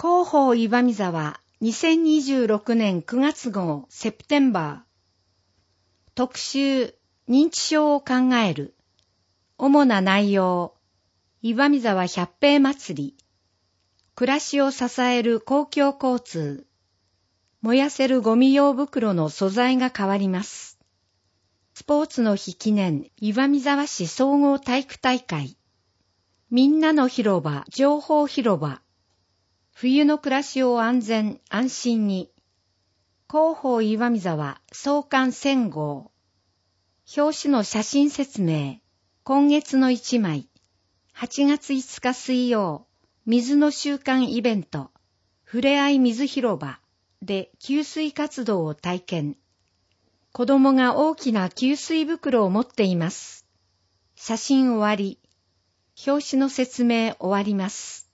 広報岩見沢2026年9月号セプテンバー特集認知症を考える主な内容岩見沢百平祭り暮らしを支える公共交通燃やせるゴミ用袋の素材が変わりますスポーツの日記念岩見沢市総合体育大会みんなの広場情報広場冬の暮らしを安全安心に広報岩見沢創刊1000号表紙の写真説明今月の1枚8月5日水曜水の週間イベントふれあい水広場で給水活動を体験子供が大きな給水袋を持っています写真終わり表紙の説明終わります